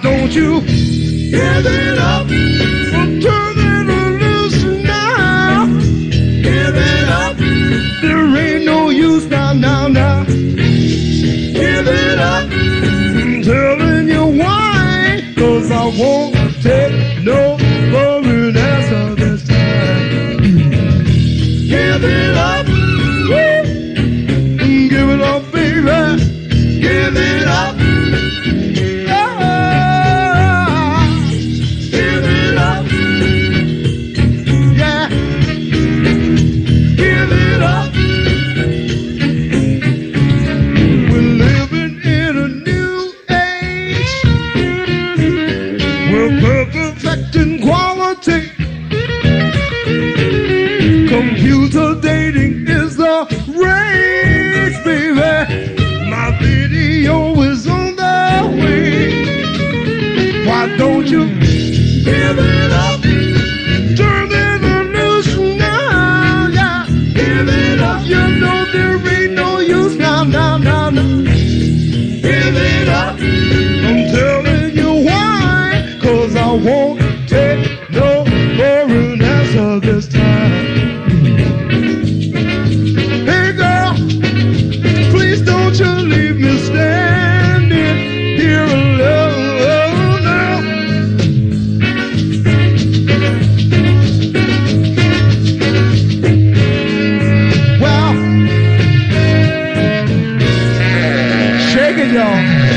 don't you give it up? Turn it loose now. Give it up. There ain't no use now, now, now. Give it up. I'm telling you why. 'Cause I won't take no for an answer this time. Give it up. Woo. Give it up, baby. Give it up. Give it up. Yeah. Give it up. We're living in a new age. We're perfecting quality. Computer dating is the rage, baby. My video is on the way. Why don't you give it up? Turn it loose now, yeah. Give it up. You know there ain't no use now, now, now, now. Give it up. I'm telling you why. 'Cause I won't take no for an answer this time. Hey girl, please don't you leave me standing here alone now. Well, shake it, y'all.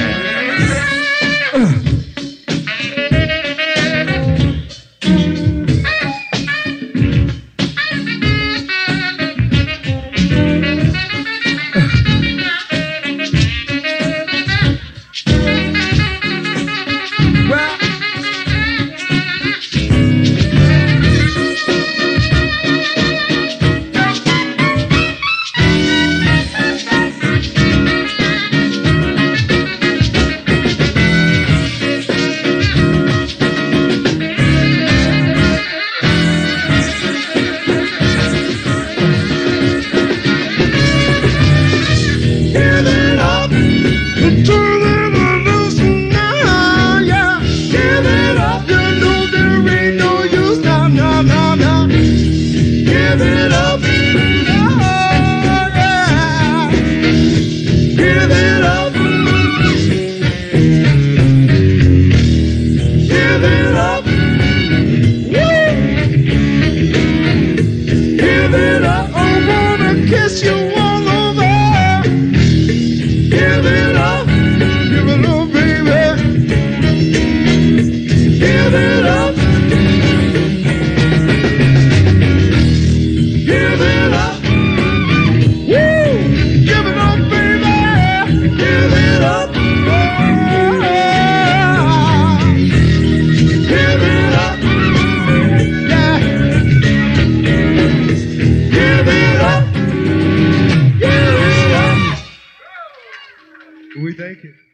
Kiss you all over. Give it up. Give it up, baby. Give it up. Give it up. Woo! Give it up, baby. Give it up. Give it up. Yeah. Give it up. We thank you.